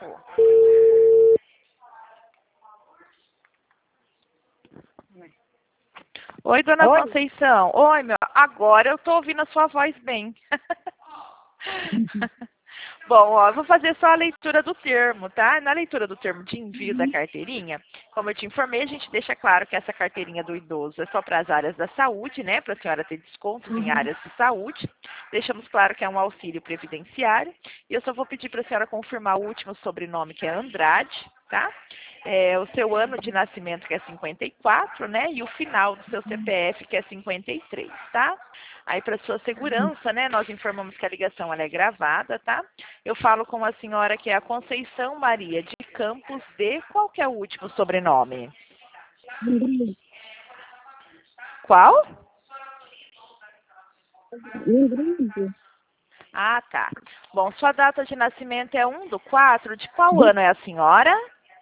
Pô. Oi, dona Oi. Conceição. Oi, meu. Agora eu tô ouvindo a sua voz bem. Bom, ó, eu vou fazer só a leitura do termo, tá? Na leitura do termo de envio da carteirinha, como eu te informei, a gente deixa claro que essa carteirinha do idoso é só para as áreas da saúde, né? Para a senhora ter descontos em áreas de saúde. Deixamos claro que é um auxílio previdenciário. E eu só vou pedir para a senhora confirmar o último sobrenome, que é Andrade, tá? O seu ano de nascimento, que é 54, né? E o final do seu CPF, que é 53, tá? Aí, para sua segurança, né, nós informamos que a ligação ela é gravada, tá? Eu falo com a senhora que é a Conceição Maria de Campos de... Qual que é o último sobrenome? Qual? Ah, tá. Bom, sua data de nascimento é 1/4. De qual ano é a senhora?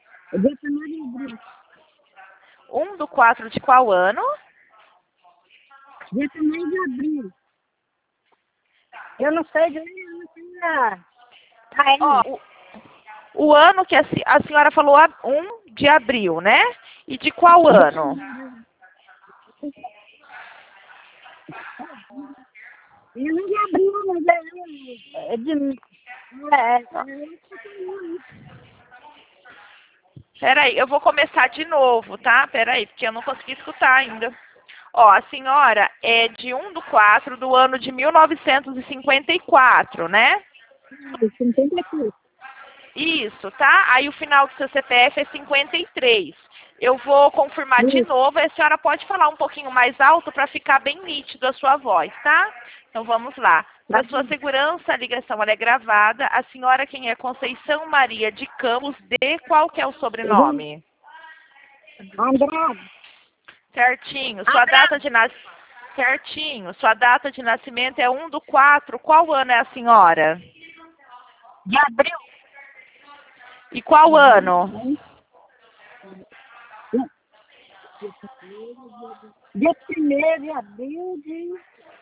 1/4 de qual ano? Dia 1º de abril. Eu não sei de onde eu não sei Ó, o ano que a senhora falou 1 de abril, né? E de qual ano? Eu não de abril, mas é de... Peraí, eu vou começar de novo, tá? Peraí, porque eu não consegui escutar ainda. Ó, a senhora é de 1/4 do ano de 1954, né? 53. Isso, tá? Aí o final do seu CPF é 53. Eu vou confirmar de novo, e a senhora pode falar um pouquinho mais alto para ficar bem nítido a sua voz, tá? Então vamos lá. Para sua segurança, a ligação ela é gravada. A senhora quem é? Conceição Maria de Campos de... Qual que é o sobrenome? Andrade. Certinho. Sua data de Certinho. Sua data de nascimento é 1/4. Qual ano é a senhora? De abril. E qual ano? Dia 1º de abril de...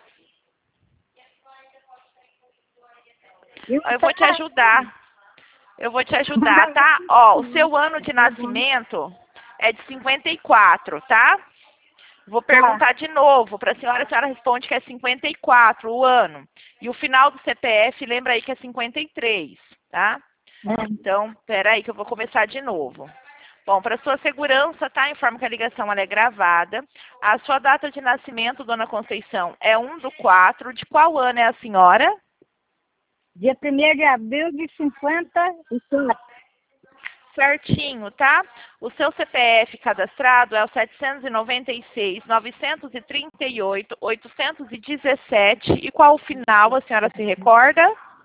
Eu vou te ajudar. Eu vou te ajudar, tá? Ó, o seu ano de nascimento é de 54, tá? Vou perguntar de novo para a senhora responde que é 54 o ano. E o final do CPF, lembra aí que é 53, tá? Então, peraí que eu vou começar de novo. Bom, para sua segurança, tá? Informo que a ligação ela é gravada. A sua data de nascimento, dona Conceição, é 1/4. De qual ano é a senhora? Dia 1º de abril de 54. Certinho, tá? O seu CPF cadastrado é o 796-938-817. E qual o final, a senhora se recorda?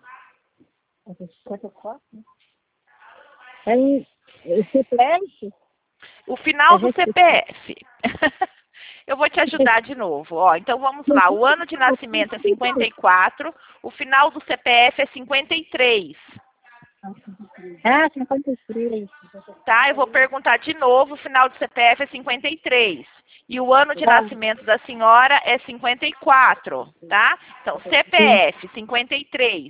54? É o CPF? O final do CPF. Eu vou te ajudar de novo. Ó, então vamos lá. O ano de nascimento é 54. O final do CPF é 53. Ah, 53. Tá? Eu vou perguntar de novo. O final do CPF é 53. E o ano de nascimento da senhora é 54. Tá? Então, CPF 53.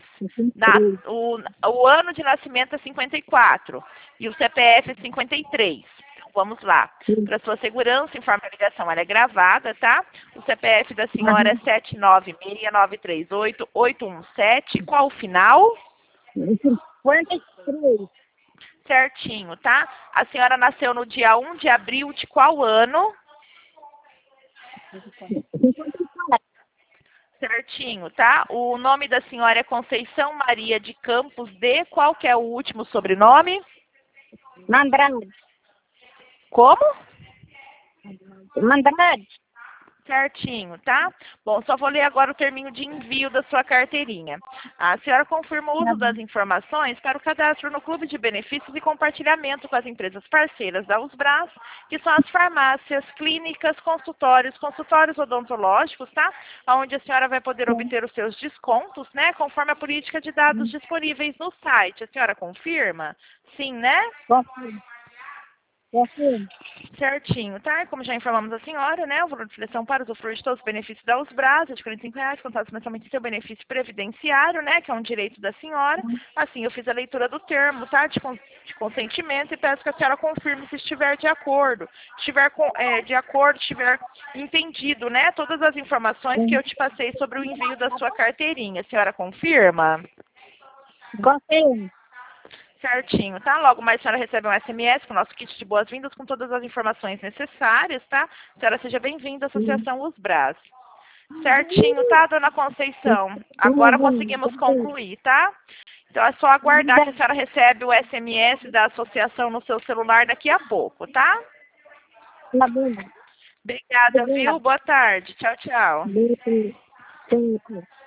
O ano de nascimento é 54. E o CPF é 53. Vamos lá. Para sua segurança, informe a ligação, ela é gravada, tá? O CPF da senhora é 796938817. Qual o final? 53. Certinho, tá? A senhora nasceu no dia 1 de abril de qual ano? 54. Certinho, tá? O nome da senhora é Conceição Maria de Campos de... Qual que é o último sobrenome? Andrade. Como? Andrade. Certinho, tá? Bom, só vou ler agora o terminho de envio da sua carteirinha. A senhora confirma o uso das informações para o cadastro no Clube de Benefícios e compartilhamento com as empresas parceiras da Usbras, que são as farmácias, clínicas, consultórios odontológicos, tá? Onde a senhora vai poder obter os seus descontos, né? Conforme a política de dados disponíveis no site. A senhora confirma? Sim, né? Confirma. Confirmo. Certinho, tá? Como já informamos a senhora, né? O valor de seleção para usufruir de todos os benefícios da Usbras é de R$ 45, contados mensalmente em seu benefício previdenciário, né? Que é um direito da senhora. Assim, eu fiz a leitura do termo, tá? De consentimento e peço que a senhora confirme se estiver de acordo. Estiver de acordo, estiver entendido, né? Todas as informações que eu te passei sobre o envio da sua carteirinha. A senhora confirma? Confirmo. Certinho, tá? Logo mais a senhora recebe um SMS com o nosso kit de boas-vindas com todas as informações necessárias, tá? A senhora seja bem-vinda à Associação Usbras. Certinho, tá, dona Conceição? Agora conseguimos concluir, tá? Então é só aguardar que a senhora recebe o SMS da associação no seu celular daqui a pouco, tá? Tá bom. Obrigada, viu? Boa tarde. Tchau, tchau. Beijo.